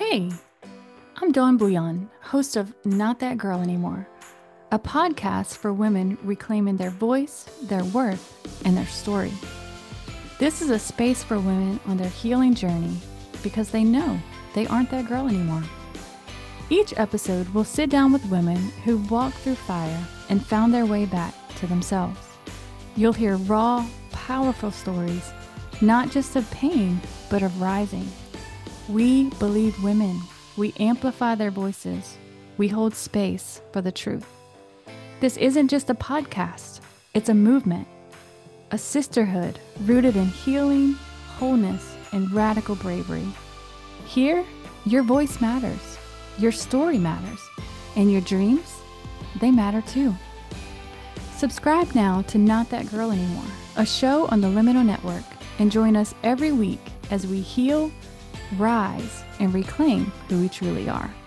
Hey, I'm Dawn Bouillon, host of Not That Girl Anymore, a podcast for women reclaiming their voice, their worth, and their story. This is a space for women on their healing journey because they know they aren't that girl anymore. Each episode will sit down with women who walked through fire and found their way back to themselves. You'll hear raw, powerful stories, not just of pain, but of rising. We believe women. We amplify their voices. We hold space for the truth. This isn't just a podcast. It's a movement, a sisterhood rooted in healing, wholeness, and radical bravery. Here, your voice matters. Your story matters. And your dreams, they matter too. Subscribe now to Not That Girl Anymore, a show on the Liminal Network, and join us every week as we heal, rise, and reclaim who we truly are.